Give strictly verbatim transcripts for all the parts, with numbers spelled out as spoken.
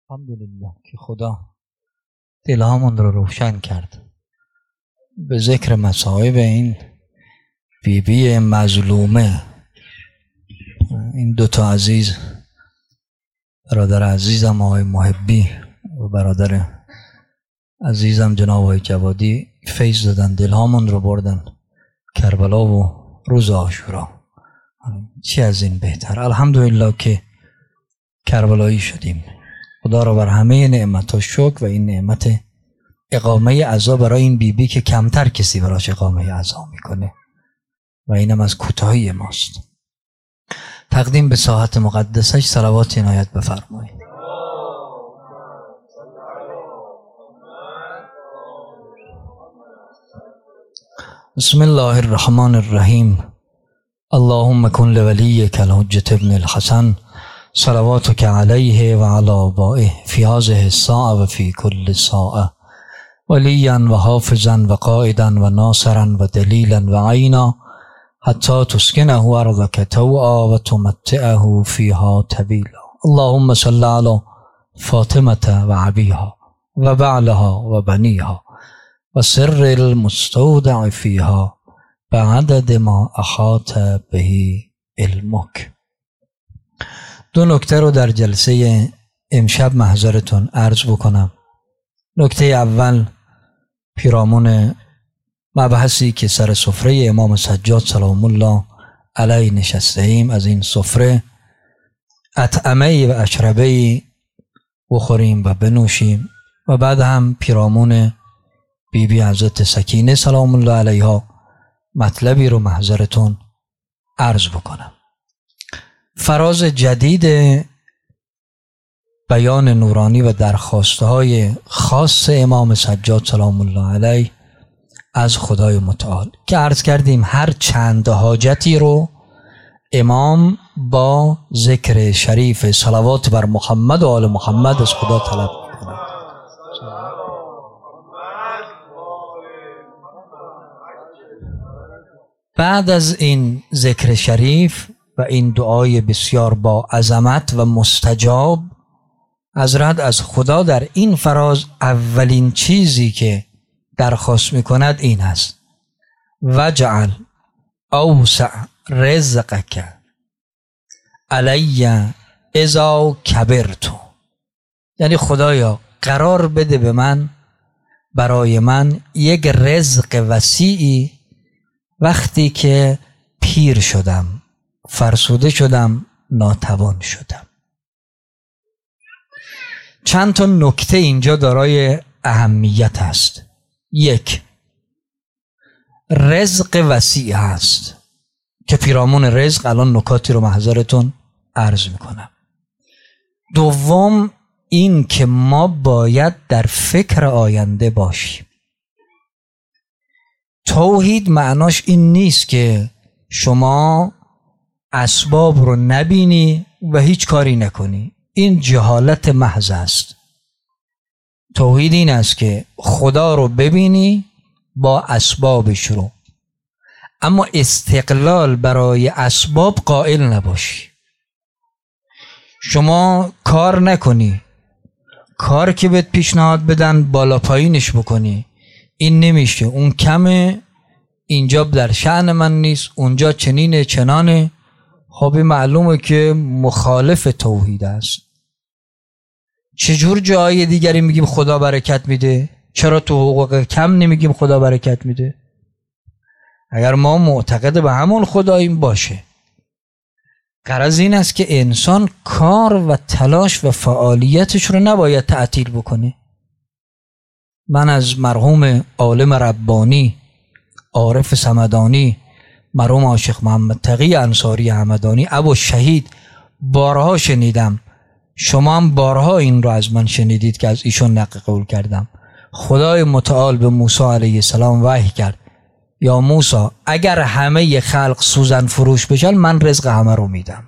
الحمدلله که خدا دلهامون رو روشن کرد به ذکر مصائب این بی بی مظلومه. این دوتا عزیز، برادر عزیزم آقای محبی و برادر عزیزم جناب آقای جوادی فیض دادن، دلهامون رو بردن کربلا و روز عاشورا. چی از این بهتر؟ الحمدلله که کربلایی شدیم. خدا را بر همه نعمت‌ها شکر و این نعمت اقامه عزا برای این بیبی بی که کمتر کسی براش اقامه عزا میکنه و اینم از کوتاهی ماست. تقدیم به ساحت مقدسش صلوات عنایت بفرمایید. بسم الله الرحمن الرحیم. اللهم کن لولیک الحجة ابن الحسن صلواتك علیه و علی آبائه فی هذه الساعة و فی کل ساعة ولیا و حافظا و قائدا و ناصرا و دلیلا و عینا حتی تسکنه ارضک طوعا و تمتعه فیها طویلا. اللهم صل علی فاطمة و ابیها و بعلها و بنیها و سر المستودع فیها بعدد ما احاط به علمک. دو نکته رو در جلسه امشب محضرتون عرض بکنم. نکته اول پیرامون مبحثی که سر سفره امام سجاد سلام الله علیه نشسته ایم، از این سفره اطعمه و اشربه بخوریم و بنوشیم و بعد هم پیرامون بی بی حضرت سکینه سلام الله علیها مطلبی رو محضرتون عرض بکنم. فراز جدید بیان نورانی و درخواسته های خاص امام سجاد سلام الله علیه از خدای متعال که عرض کردیم هر چند حاجتی رو امام با ذکر شریف صلوات بر محمد و آل محمد از خدا طلب می‌کنه. بعد از این ذکر شریف و این دعای بسیار با عظمت و مستجاب، حضرت از خدا در این فراز اولین چیزی که درخواست میکند این است: وجعل اوسع رزقک علی اذا کبرت. یعنی خدایا قرار بده به من، برای من یک رزق وسیعی وقتی که پیر شدم، فرسوده شدم، ناتوان شدم. چند تا نکته اینجا دارای اهمیت است. یک، رزق وسیع است که پیرامون رزق الان نکاتی رو محضرتون عرض میکنم. دوم، این که ما باید در فکر آینده باشیم. توحید معناش این نیست که شما اسباب رو نبینی و هیچ کاری نکنی. این جهالت محض است. توحید این است که خدا رو ببینی با اسبابش رو، اما استقلال برای اسباب قائل نباشی. شما کار نکنی، کار که بهت پیشنهاد بدن بالا پایینش بکنی، این نمیشه. اون کمه، اینجا در شأن من نیست، اونجا چنینه چنانه. خب معلومه که مخالف توحید است. چجور جای دیگری میگیم خدا برکت میده؟ چرا تو حقوق کم نمیگیم خدا برکت میده؟ اگر ما معتقد به همون خداییم باشه. غرض این است که انسان کار و تلاش و فعالیتش رو نباید تعطیل بکنه. من از مرحوم عالم ربانی عارف صمدانی، مرحوم عاشق محمد تقی انصاری همدانی ابو شهید بارها شنیدم، شما هم بارها این رو از من شنیدید که از ایشون نقل قول کردم. خدای متعال به موسی علیه السلام وحی کرد: یا موسی اگر همه خلق سوزن فروش بشن من رزق همه رو میدم.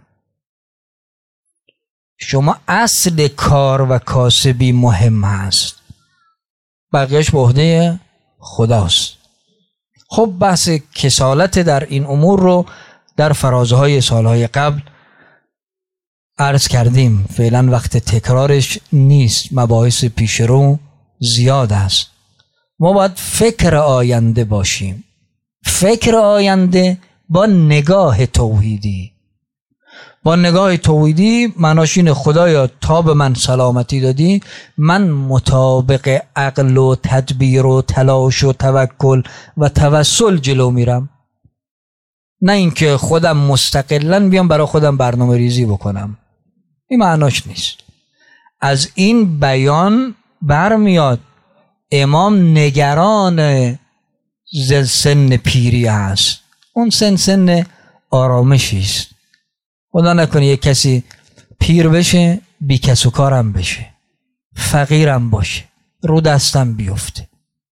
شما اصل کار و کاسبی مهم هست، بقیهش به عهده خداست. خب بحث کسالت در این امور رو در فرازهای سالهای قبل عرض کردیم فعلا وقت تکرارش نیست، مباحث پیش رو زیاد است. ما باید فکر آینده باشیم، فکر آینده با نگاه توحیدی. با نگاه توحیدی معناش اینه خدایا تا به من سلامتی دادی، من مطابق عقل و تدبیر و تلاش و توکل و توسل جلو میرم، نه اینکه خودم مستقلاً بیام برای خودم برنامه ریزی بکنم. این معناش نیست. از این بیان برمیاد امام نگران سن پیری است. اون سن سن آرامشی است. خدا نکنه یک کسی پیر بشه بی کس و کارم بشه، فقیرم باشه، رو دستم بیفته.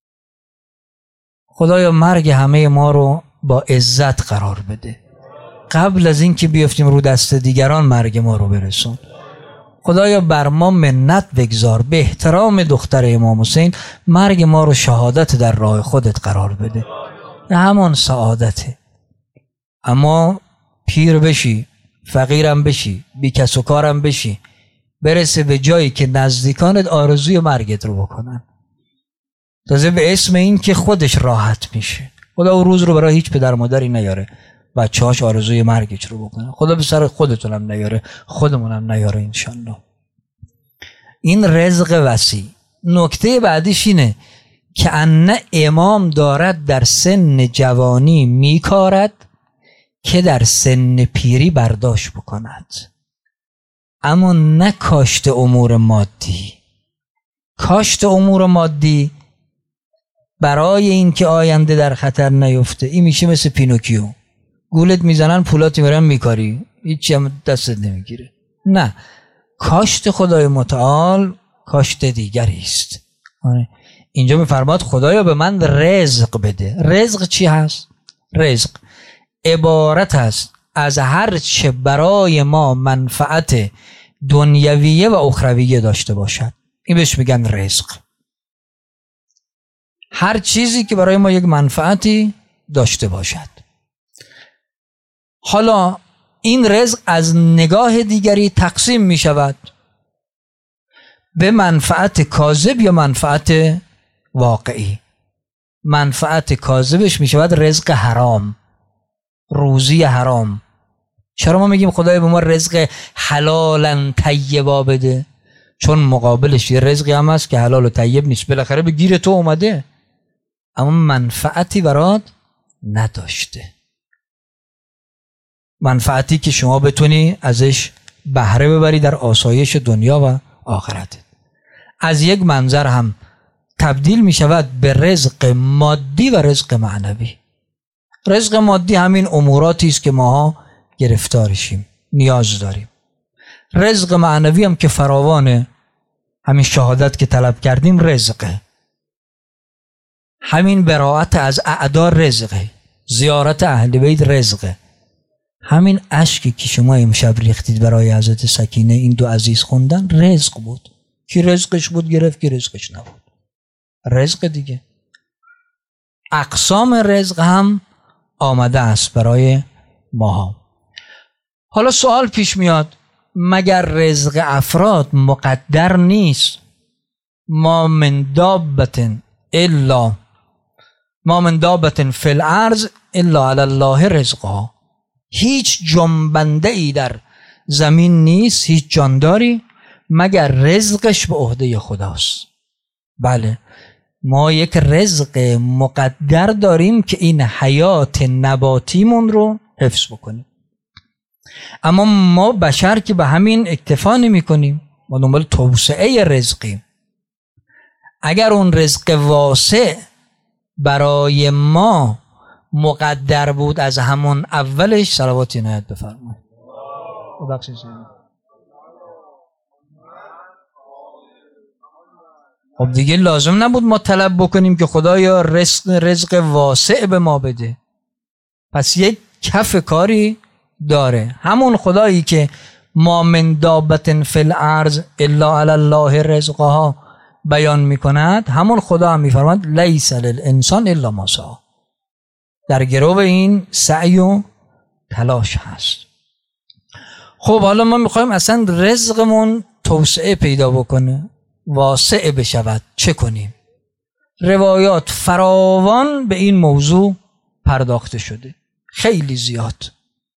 خدایا مرگ همه ما رو با عزت قرار بده، قبل از این که بیفتیم رو دست دیگران مرگ ما رو برسون. خدایا بر ما منت بگذار، به احترام دختر امام حسین مرگ ما رو شهادت در راه خودت قرار بده، همان سعادته. اما پیر بشی، فقیرم بشی، بی کس و کارم بشی، برسه به جایی که نزدیکانت آرزوی مرگت رو بکنن، تازه به اسم این که خودش راحت میشه. خدا اون روز رو برای هیچ پدر مادری نیاره بچه هاش آرزوی مرگش رو بکنه. خدا به سر خودتونم نیاره، خودمونم نیاره انشالله. این رزق وسیع. نکته بعدیش اینه که ان امام دارد در سن جوانی میکارد که در سن پیری برداشت بکند، اما نه کاشت امور مادی. کاشت امور مادی برای اینکه آینده در خطر نیفته، این میشه مثل پینوکیو، گولت میزنن پولاتی میرن میکاری، هیچی هم دستت نمیگیره. نه، کاشت خدای متعال کاشت دیگری است. اینجا میفرماد خدایا به من رزق بده. رزق چی هست؟ رزق عبارت است از هر چه برای ما منفعت دنیویه و اخرویه داشته باشد، این بهش میگن رزق. هر چیزی که برای ما یک منفعتی داشته باشد. حالا این رزق از نگاه دیگری تقسیم می شود به منفعت کاذب یا منفعت واقعی. منفعت کاذبش می شود رزق حرام، روزی حرام. چرا ما میگیم خدای به ما رزق حلالا طیبا بده؟ چون مقابلش یه رزقی هم هست که حلال و طیب نیست، بالاخره به گیر تو اومده اما منفعتی برات نداشته، منفعتی که شما بتونی ازش بهره ببری در آسایش دنیا و آخرت. از یک منظر هم تبدیل می شود به رزق مادی و رزق معنوی. رزق مادی همین اموراتی است که ماها گرفتارشیم، نیاز داریم. رزق معنوی هم که فراوانه، همین شهادت که طلب کردیم رزقه، همین براءت از اعدا رزقه، زیارت اهل بیت رزقه، همین اشکی که شما امشب ریختید برای حضرت سکینه این دو عزیز خوندن رزق بود. کی رزقش بود گرفت، کی رزقش نبود، رزق دیگه. اقسام رزق هم آمده است برای ماها. حالا سوال پیش میاد، مگر رزق افراد مقدر نیست؟ ما من دابت الا ما من دابت فی الارض الا علی الله رزقها. هیچ جنبنده ای در زمین نیست، هیچ جانداری مگر رزقش به عهده خداست. بله، ما یک رزق مقدر داریم که این حیات نباتیمون رو حفظ بکنیم، اما ما بشر که به همین اکتفا نمی کنیم، ما دنبال توسعه رزقیم. اگر اون رزق واسع برای ما مقدر بود از همون اولش، صلوات عنایت بفرمایید. خب دیگه لازم نبود ما طلب بکنیم که خدایا رزق رزق واسع به ما بده. پس یک کف کاری داره. همون خدایی که ما من دابت فی الارض الا علی الله رزقها بیان میکند، همون خدا هم میفرماید لیس للانسان الا ما سعی. در گرو این سعی و تلاش هست. خب حالا ما میخوایم اصلا رزقمون توسعه پیدا بکنه، واسع بشود، چه کنیم؟ روایات فراوان به این موضوع پرداخته شده، خیلی زیاد.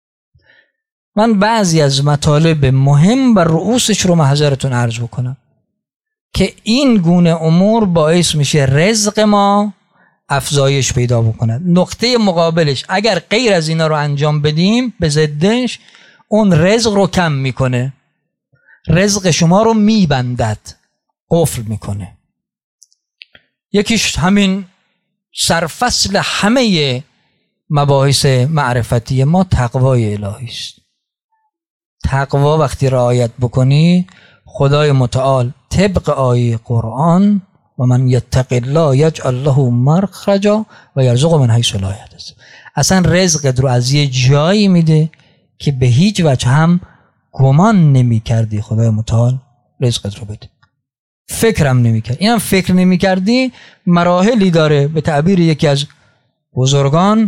من بعضی از مطالب مهم و رؤوسش رو محضرتون عرض بکنم که این گونه امور باعث میشه رزق ما افزایش پیدا بکنه. نقطه مقابلش اگر غیر از اینا رو انجام بدیم، به ضدش اون رزق رو کم میکنه، رزق شما رو میبندد، قفل میکنه. یکیش همین سرفصل همه مباحث معرفتی ما تقوای الهی است. تقوا وقتی رعایت بکنی، خدای متعال طبق آیه قرآن و من یتق الله یجعل له مخرجا و یرزقه من حیث لا یحتسب، اصلا رزقت رو از یه جایی میده که به هیچ وجه هم گمان نمی کردی خدای متعال رزقت رو بده، فکرم نمی کرد. اینم فکر نمی کردی مراحلی داره. به تعبیر یکی از بزرگان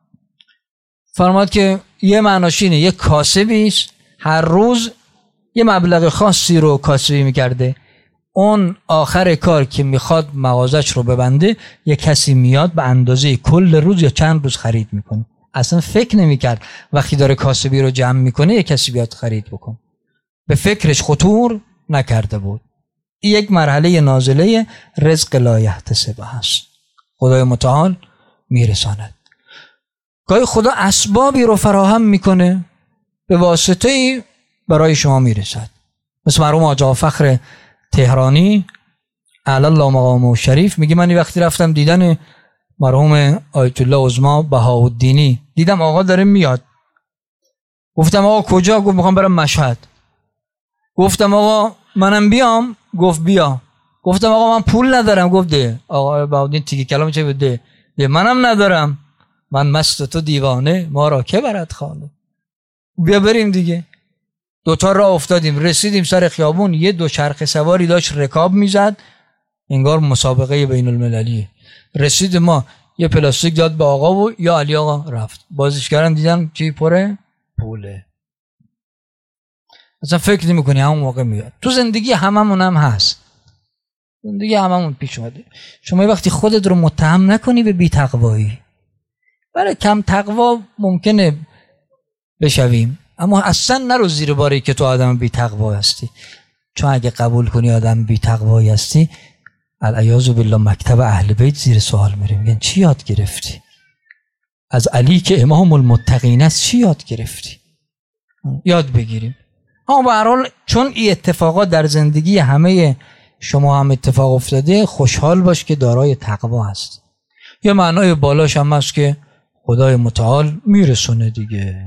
فرماد که یه معناش اینه، یه کاسبی است هر روز یه مبلغ خاصی رو کاسبی میکرده، اون آخر کار که میخواد مغازش رو ببنده، یه کسی میاد به اندازه کل روز یا چند روز خرید میکنه. اصلا فکر نمیکرد وقتی داره کاسبی رو جمع میکنه یه کسی بیاد خرید بکن، به فکرش خطور نکرده بود. این یک مرحله نازله رزق لا یحتسب هست، خدای متعال میرساند. گاهی خدا اسبابی رو فراهم میکنه به واسطه برای شما میرسد. مثل مرحوم آقا فخر تهرانی اعلی الله مقامه شریف میگه من وقتی رفتم دیدن مرحوم آیت الله عظما بهاءالدینی، دیدم آقا داره میاد. گفتم آقا کجا؟ گفت میخوام برم مشهد. گفتم آقا منم بیام؟ گفت بیا. گفتم آقا من پول ندارم. گفت ده. آقا بهاءالدین تیکه کلام چه بده؟ ده منم ندارم، من مست تو دیوانه، ما را که برد خانه. بیا بریم دیگه. دوتا راه افتادیم، رسیدیم سر خیابون، یه دو چرخ سواری داشت رکاب میزد، انگار مسابقه بین المللیه. رسید ما یه پلاستیک داد به آقا و یا علی آقا رفت. بازش کردن دیدن چی پره؟ پوله. اصلا فکر نمی کنی همون موقع میاد. تو زندگی هممون هم هست، زندگی هممون پیش اومده. شما وقتی خودت رو متهم نکنی به بی‌تقوایی، برای کم تقوا ممکنه بشویم، اما اصلا نرو زیر باری که تو آدم بی تقوا هستی، چون اگه قبول کنی آدم بی تقوایی هستی، العیاذ بالله مکتب اهل بیت زیر سوال میره. میگن چی یاد گرفتی از علی که امام المتقین است؟ چی یاد گرفتی؟ یاد بگیریم. اما به هر حال چون این اتفاقات در زندگی همه شما هم اتفاق افتاده، خوشحال باش که دارای تقوا هست. یه معنای بالاش هم هست که خدای متعال میرسونه دیگه،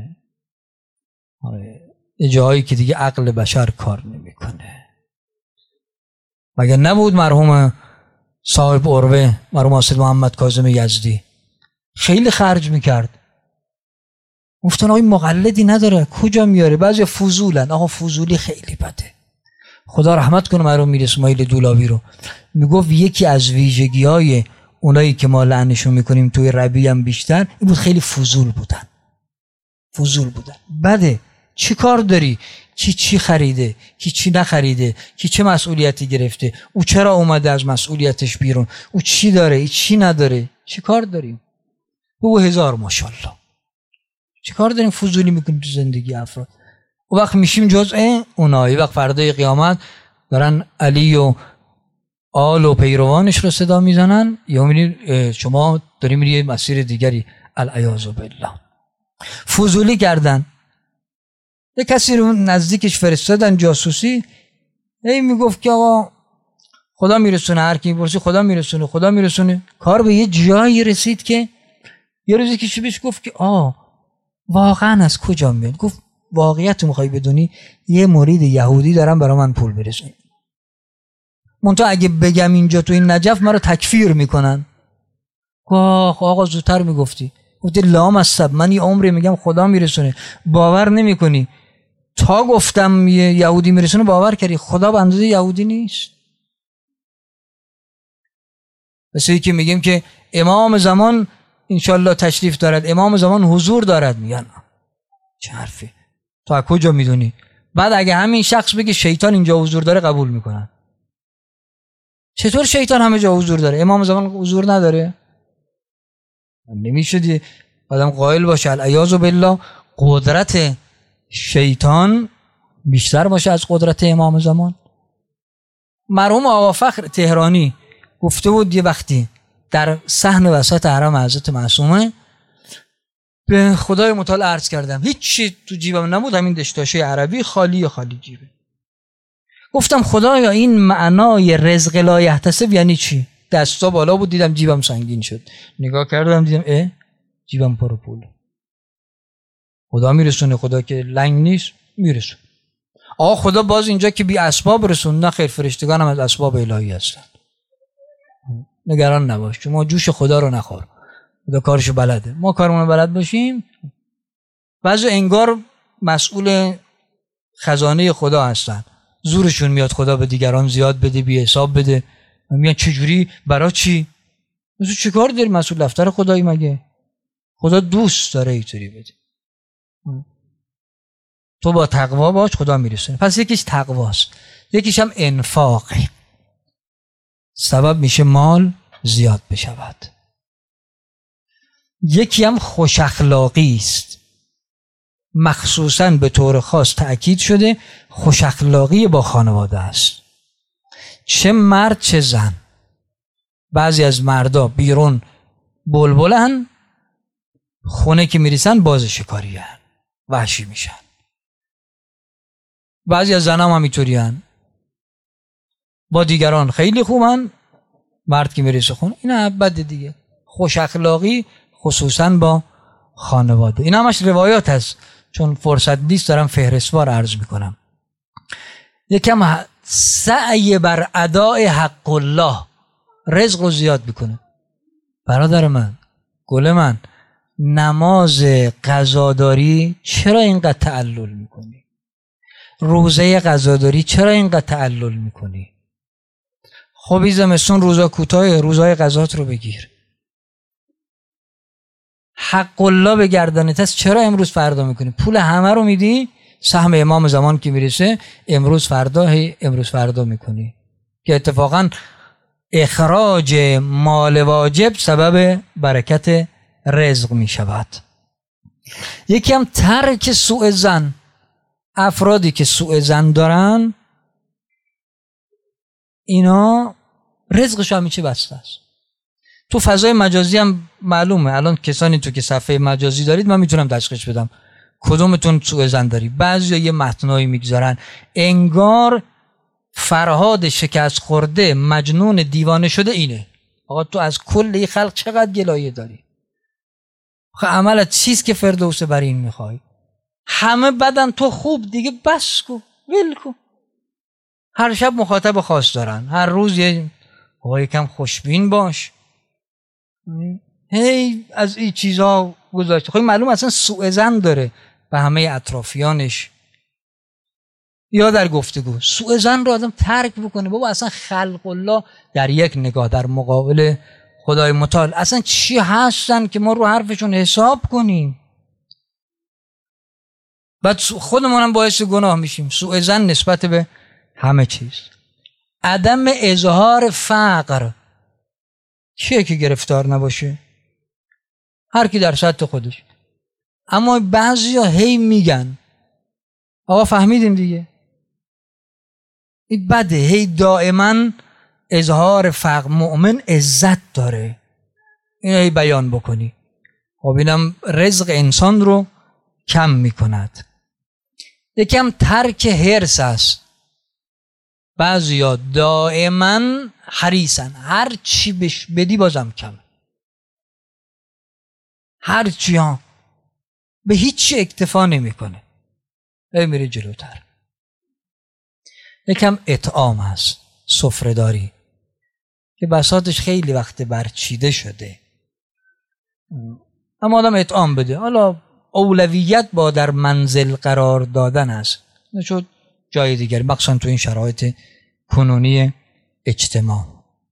یه جایی که دیگه عقل بشر کار نمیکنه. مگه نبود مرحوم صاحب عروه، مرحوم حاصل محمد کاظم یزدی خیلی خرج میکرد، گفتن آقای مقلدی نداره، کجا میاره؟ بعضی فضولن. آقا فضولی خیلی بده. خدا رحمت کنه مرحوم میر اسماعیل دولابی رو، میگفت یکی از ویژگی های اونایی که ما لعنشون میکنیم توی ربیع هم بیشتر این بود، خیلی فضول بودن. فضول بودن بده. چی کار داری؟ کی چی خریده؟ کی چی نخریده؟ کی چه مسئولیتی گرفته؟ او چرا اومده از مسئولیتش بیرون؟ او چی داره؟ ای چی نداره؟ چی کار داریم؟ او هزار ماشاءالله. چی کار داریم فضولی میکنیم تو زندگی افراد؟ او وقت میشیم جزء اونایی. وقت فردای قیامت دارن علی و آل و پیروانش رو صدا میزنن، یا میبینید شما داری میری مسیر دیگری، العیاذ بالله. فضولی کردن. یه کسی رو نزدیکش فرستادن جاسوسی، هی میگفت که آقا خدا میرسونه، هر کی میپرسه خدا میرسونه، خدا میرسونه. کار به یه جایی رسید که یه روزی که بهش گفت که آه واقعا از کجا میاد؟ گفت واقعیت رو میخوای بدونی؟ یه مرید یهودی دارم برای من پول برسون، منتها اگه بگم اینجا تو این نجف مرا تکفیر میکنن. آخ آقا زودتر میگفتی. گفتی لام السب، من یه عمری میگم خدا میرسونه، باور نمیکنی. تا گفتم یهودی میرسونه باور کردی. خدا به اندازه یهودی نیست. مثل که میگیم که امام زمان انشالله تشریف دارد، امام زمان حضور دارد. میگن چه حرفی؟ تو از کجا میدونی؟ بعد اگه همین شخص بگه شیطان اینجا حضور داره قبول میکنن. چطور شیطان همه جا حضور داره؟ امام زمان حضور نداره؟ نمیشه آدم قائل باشه العیاذ بالله قدرت شیطان بیشتر باشه از قدرت امام زمان. مرحوم آقا فخر تهرانی گفته بود یه وقتی در صحن وسط حرم حضرت معصومه به خدای متعال عرض کردم هیچ چی تو جیبم نبود، همین دشتاشه عربی خالی خالی جیبه. گفتم خدایا این معنای رزق لا یحتسب یعنی چی؟ دستا بالا بود دیدم جیبم سنگین شد، نگاه کردم دیدم اه جیبم پر پول. خدا میرسونه، خدا که لنگ نیست میرسونه. آقا خدا باز اینجا که بی اسباب رسون، نه خیر فرشتگان هم از اسباب الهی هستن، نگران نباش، شما جوش خدا رو نخور، خدا کارشو بلده، ما کارمون بلد باشیم. بعضی انگار مسئول خزانه خدا هستن، زورشون میاد خدا به دیگران زیاد بده، بی حساب بده. میگن چجوری؟ برای چی؟ مثلا چیکار داری؟ مسئول دفتر خدایی مگه؟ خدا دوست داره اینطوری بده. تو با تقوا باش خدا میرسونه. پس یکیش تقواست، یکیش هم انفاق، سبب میشه مال زیاد بشود. یکی هم خوش اخلاقی است، مخصوصاً به طور خاص تأکید شده خوش اخلاقی با خانواده است، چه مرد چه زن. بعضی از مردا بیرون بلبلن، خونه که میریسن باز شکاری هن، وحشی میشن. بعضی از زن هم همینطوری هن، با دیگران خیلی خوبن، مرد که میریسه خونه این بد دیگه. خوش اخلاقی خصوصاً با خانواده. این همش روایات هست، چون فرصت نیست دارم فهرستوار عرض میکنم. یکم سعی بر اداء حق الله رزق رو زیاد میکنه. برادر من، گل من، نماز قضاداری چرا اینقدر تعلل میکنی؟ روزه قضاداری چرا اینقدر تعلل میکنی؟ خب این زمستون روزا کوتاه، روزای قضات رو بگیر. حق الله به گردنت هست، چرا امروز فردا میکنی؟ پول همه رو میدی، سهم امام زمان که میرسه امروز فردا، هی امروز فردا میکنی که اتفاقا اخراج مال واجب سبب برکت رزق میشود. یکی هم ترک سوء ظن. افرادی که سوء ظن دارن اینا رزقش هم میشه بسته است. تو فضای مجازی هم معلومه، الان کسانی تو که صفحه مجازی دارید من میتونم تشخیص بدم کدومتون سوء ظن داری. بعضیا یه متنایی میگذارن انگار فرهاد شکست خورده مجنون دیوانه شده اینه. آقا تو از کل خلق چقدر گلایه داری؟ آخه عملت چیست که فردوس برین میخوای؟ همه بدن تو خوب دیگه، بس کو، ول کو. هر شب مخاطب خاص دارن، هر روز یه آقا یکم خوشبین باش، هی از این چیزها گذاشته. خب معلوم اصلا سوء ظن داره به همه اطرافیانش. یا در گفتگو سوء ظن رو آدم ترک بکنه. بابا اصلا خلق الله در یک نگاه در مقابل خدای متعال اصلا چی هستن که ما رو حرفشون حساب کنیم؟ بعد خودمونم باعث گناه میشیم. سوء ظن نسبت به همه چیز. عدم اظهار فقر. کیه که گرفتار نباشه؟ هر کی در سطح خودش. اما بعضیا هی میگن آقا فهمیدیم دیگه، این بده، هی دائما اظهار فقر. مؤمن عزت داره، اینو هی بیان بکنی. خب اینم رزق انسان رو کم میکند. یکم ترک حرص است. بعضیا دائما حریصن، هر چی بش بدی بازم کم، هر چی ها به هیچ چی اکتفا نمیکنه، ای میره جلوتر. یکم اطعام هست، سفره داری که بساطش خیلی وقت برچیده شده، اما آدم اطعام بده. حالا اولویت با در منزل قرار دادن است، نشد جای دیگری، مخصوصا تو این شرایط کنونی اجتماع.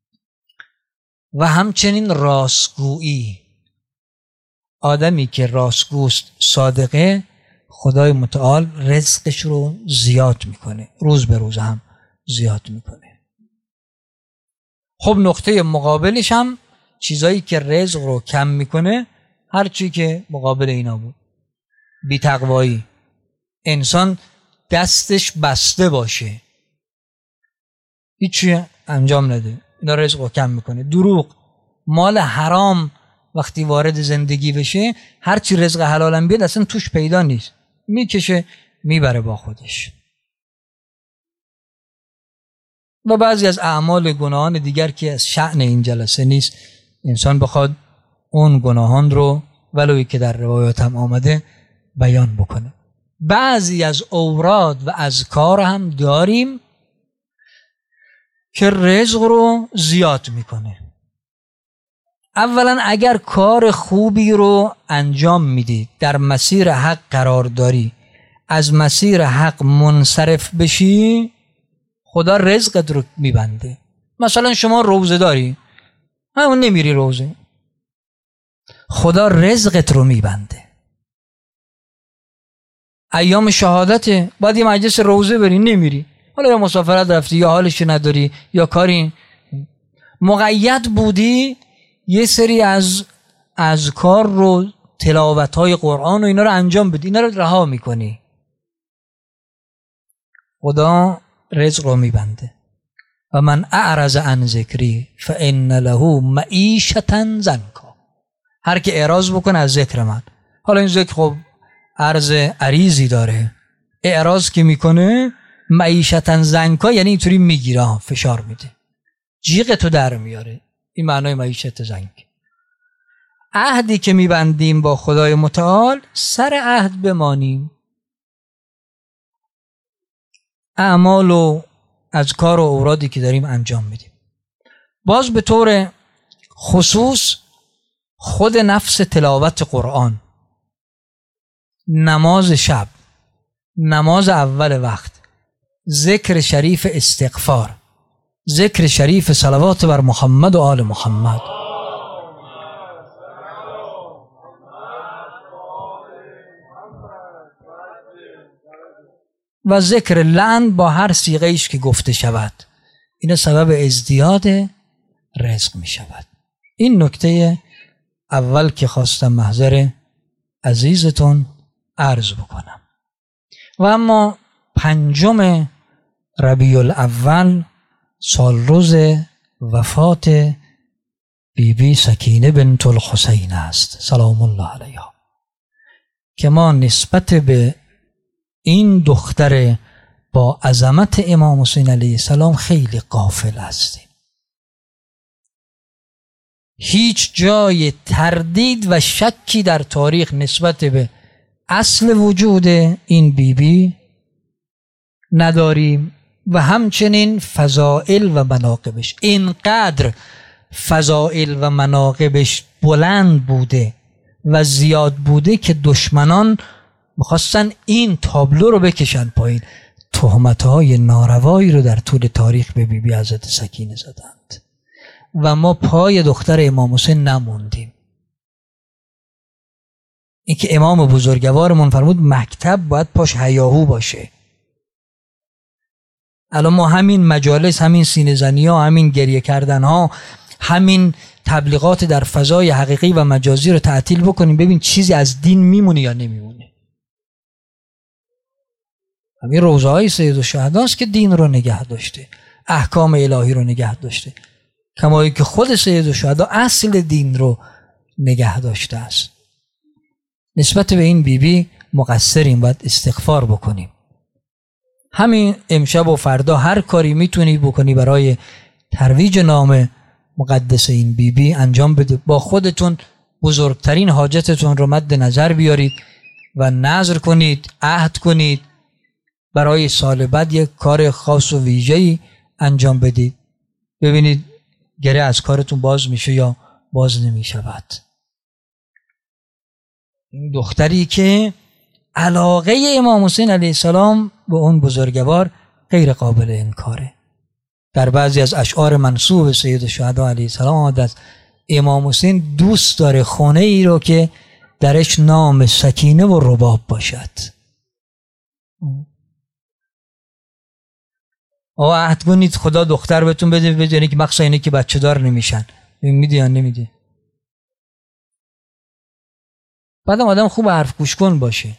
و همچنین راستگویی. آدمی که راستگوست، صادقه، خدای متعال رزقش رو زیاد میکنه، روز به روز هم زیاد میکنه. خب نقطه مقابلش هم چیزایی که رزق رو کم میکنه، هر چی که مقابل اینا بود، بی تقوایی، انسان دستش بسته باشه، هیچی انجام نده، اینا رزق رو کم میکنه. دروغ، مال حرام وقتی وارد زندگی بشه، هر چی رزق حلالم بیاد اصلا توش پیدا نیست، میکشه میبره با خودش. و بعضی از اعمال گناهان دیگر که از شأن این جلسه نیست، انسان بخواد اون گناهان رو ولوی که در روایات هم آمده بیان بکنه. بعضی از اوراد و اذکار هم داریم که رزق رو زیاد میکنه. اولا اگر کار خوبی رو انجام میدی، در مسیر حق قرار داری، از مسیر حق منصرف بشی، خدا رزقت رو میبنده. مثلا شما روزه داری، همون نمیری روزه، خدا رزقت رو میبنده. ایام شهادت باید یه مجلس روزه بری، نمیری، حالا یا مسافرت رفتی یا حالش نداری یا کاری، مقید بودی یه سری از اذکار رو، تلاوت‌های قرآن و اینا رو انجام بدی، اینا رو رها میکنی، خدا رزق رو میبنده. و من اعرض عن ذکری فان له معیشة ضنکا، هر که اعراض بکنه از ذکر من، حالا این ذکر خب عرض عریضی داره، اعراض که میکنه معیشة ضنکا یعنی اینطوری میگیره، فشار میده، جیغ تو در میاره، این معنای معیشت ضنک. عهدی که میبندیم با خدای متعال سر عهد بمانیم، اعمال و اذکار و اورادی که داریم انجام میدیم. باز به طور خصوص خود نفس تلاوت قرآن، نماز شب، نماز اول وقت، ذکر شریف استغفار، ذکر شریف صلوات بر محمد و آل محمد، و ذکر لعن با هر صیغه ایش که گفته شود، این سبب ازدیاد رزق می شود. این نکته اول که خواستم محضر عزیزتون عرض بکنم. و اما پنجم ربیع الاول سال روز وفات بی بی سکینه بنت الحسین است سلام الله علیها، که ما نسبت به این دختر با عظمت امام حسین علیه السلام خیلی غافل هستیم. هیچ جای تردید و شکی در تاریخ نسبت به اصل وجود این بیبی بی نداریم و همچنین فضائل و مناقبش. اینقدر فضائل و مناقبش بلند بوده و زیاد بوده که دشمنان میخواستن این تابلو رو بکشن پایین، تهمت‌های ناروایی رو در طول تاریخ به بیبی حضرت سکینه زدند و ما پای دختر امام حسین نموندیم. این که امام بزرگوارمون فرمود مکتب باید پاش هیاهو باشه. الان ما همین مجالس، همین سینه زنی ها، همین گریه کردن ها، همین تبلیغات در فضای حقیقی و مجازی رو تعطیل بکنیم، ببین چیزی از دین میمونه یا نمیمونه. همین روزه های سید الشهدا است که دین رو نگه داشته، احکام الهی رو نگه داشته، کمایی که خود سید الشهدا اصل دین رو نگه داشته است. نسبت به این بیبی مقصریم، باید استغفار بکنیم. همین امشب و فردا هر کاری میتونی بکنی برای ترویج نام مقدس این بیبی انجام بده. با خودتون بزرگترین حاجتتون رو مد نظر بیارید و نذر کنید، عهد کنید برای سال بعد یک کار خاص و ویژه‌ای انجام بدید. ببینید گره از کارتون باز میشه یا باز نمیشود. این دختری که علاقه امام حسین علیه السلام به اون بزرگوار غیر قابل انکاره. در بعضی از اشعار منسوب سید الشهدا علیه السلام آمده است امام حسین دوست داره خونه ای رو که درش نام سکینه و رباب باشد. آقا عهد کنید خدا دختر بهتون بده بدونید که مخصوصا اینه که بچه دار نمیشن. میدی یا نمیدی؟ بعدم آدم خوب حرف گوش کن باشه.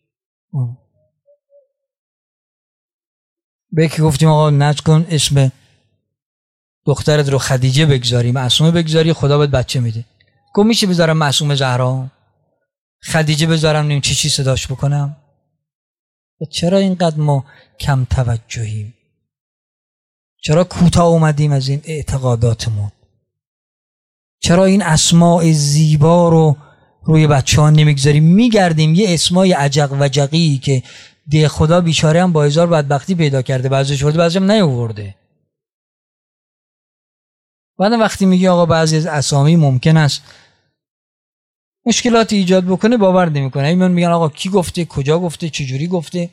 به که گفتیم آقا نذر کن اسم دخترت رو خدیجه بگذاری، معصومه بگذاری، خدا بهت بچه میده. گفت میشه بذارم معصومه زهرا؟ خدیجه بذارم نیم چی چی صداش بکنم؟ چرا اینقدر ما کم توجهیم؟ چرا کوتاه اومدیم از این اعتقاداتمون؟ چرا این اسماء زیبا رو روی بچه ها نمیگذاریم؟ میگردیم یه اسمای عجق وجقی که ده خدا بیچاره هم با هزار بدبختی پیدا کرده، بعضیش ورده بعضیش هم نیاورده. بعدم وقتی میگی آقا بعضی از اسامی ممکن است مشکلاتی ایجاد بکنه، باور نمیکنه. اینا میگن آقا کی گفته، کجا گفته، چجوری گفته.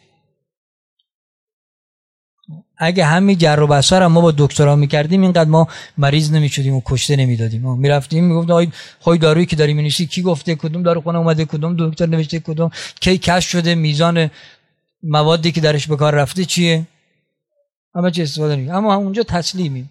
اگه همین جر و بسر هم ما با دکترا میکردیم اینقدر ما مریض نمیشدیم و کشته نمیدادیم. ما میرفتیم میگفتیم آقا خواهی دارویی که داری مینویسی کی گفته، کدوم داروخانه اومده، کدوم دکتر نوشته، کدوم کی کشف شده، میزان موادی که درش به کار رفته چیه، همه چی استفاده نمی‌کنیم. اما اونجا تسلیمیم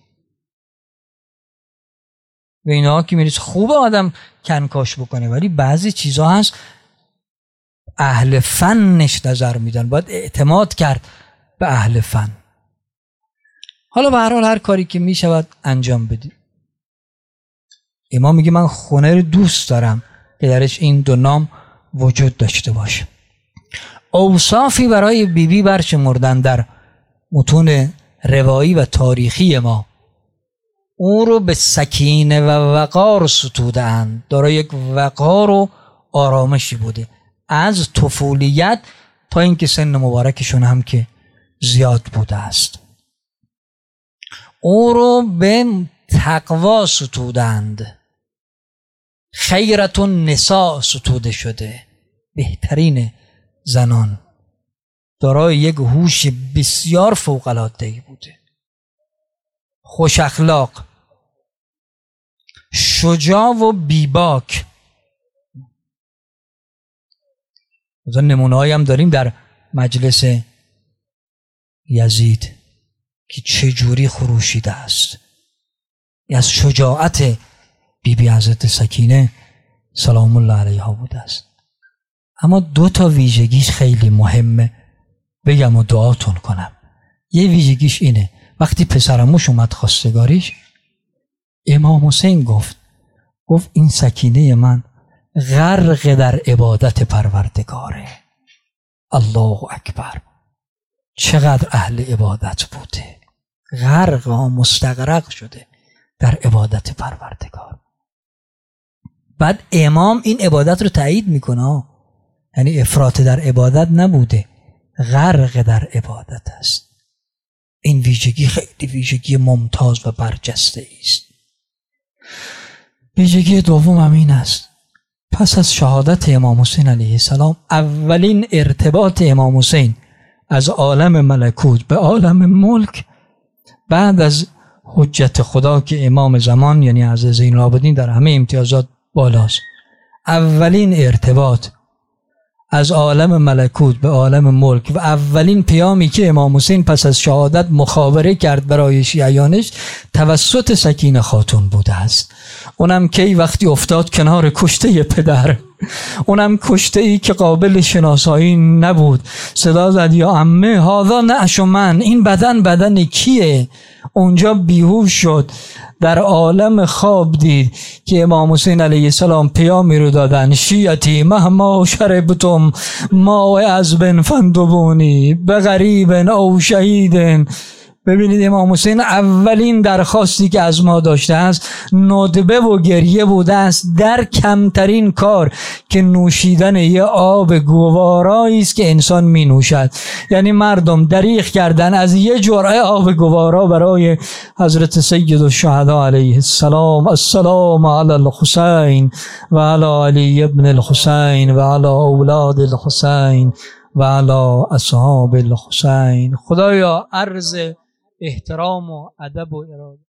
به اینا که میرسه. خوبه آدم کنکاش بکنه، ولی بعضی چیزا هست اهل فنش نظر میدن، باید اعتماد کرد به اهل فن. حالا به هر حال هر کاری که میشود انجام بدی. امام میگه من خونه رو دوست دارم که درش این دو نام وجود داشته باشه. اوصافی برای بیبی بی برشمردن در متون روایی و تاریخی ما. اون رو به سکینه و وقار ستوده‌اند، دارای یک وقار و آرامشی بوده از طفولیت تا اینکه سن مبارکشون هم که زیاد بوده است. اون رو به تقوا ستودند. خیرت النساء ستوده شده، بهترین زنان، دارای یک هوش بسیار فوق‌العاده‌ای بوده، خوش اخلاق، شجاع و بیباک. مثلا نمونه‌هایی هم داریم در مجلس یزید که چجوری خروشیده است. از شجاعت بی بی حضرت سکینه سلام الله علیها بوده است. اما دو تا ویژگیش خیلی مهمه بگم و دعاتون کنم. یه ویژگیش اینه، وقتی پسرموش اومد خواستگاریش، امام حسین گفت گفت این سکینه من غرق در عبادت پروردگاره. الله اکبر، چقدر اهل عبادت بوده، غرق ها مستغرق شده در عبادت پروردگار. بعد امام این عبادت رو تایید میکنه، یعنی افراط در عبادت نبوده، غرق در عبادت است. این ویژگی خیلی ویژگی ممتاز و برجسته است. ویژگی دوم هم این است، پس از شهادت امام حسین علیه السلام اولین ارتباط امام حسین از عالم ملکوت به عالم ملک بعد از حجت خدا که امام زمان یعنی حضرت زین العابدین در همه امتیازات بالاست، اولین ارتباط از عالم ملکوت به عالم ملک و اولین پیامی که امام حسین پس از شهادت مخابره کرد برای شیعیانش توسط سکینه خاتون بوده است. اونم کی وقتی افتاد کنار کشته پدر، اونم کشته ای که قابل شناسایی نبود، صدا زد یا عمه هذا نعش من، این بدن بدن کیه؟ اونجا بیهوش شد، در عالم خواب دید که امام حسین علیه السلام پیامی رو دادن، شیعتی مهما شربتم ماء عذب فندبونی بغریب او شهید. ببینید امام حسین اولین درخواستی که از ما داشته است ندبه و گریه بوده است در کمترین کار که نوشیدن یه آب گوارایی است که انسان می نوشد. یعنی مردم دریغ کردن از یه جرعه آب گوارا برای حضرت سید الشهدا علیه السلام. السلام علی الحسین و علی علی ابن الحسین و علی اولاد الحسین و علی اصحاب الحسین. خدایا عرض احترام و ادب و اراده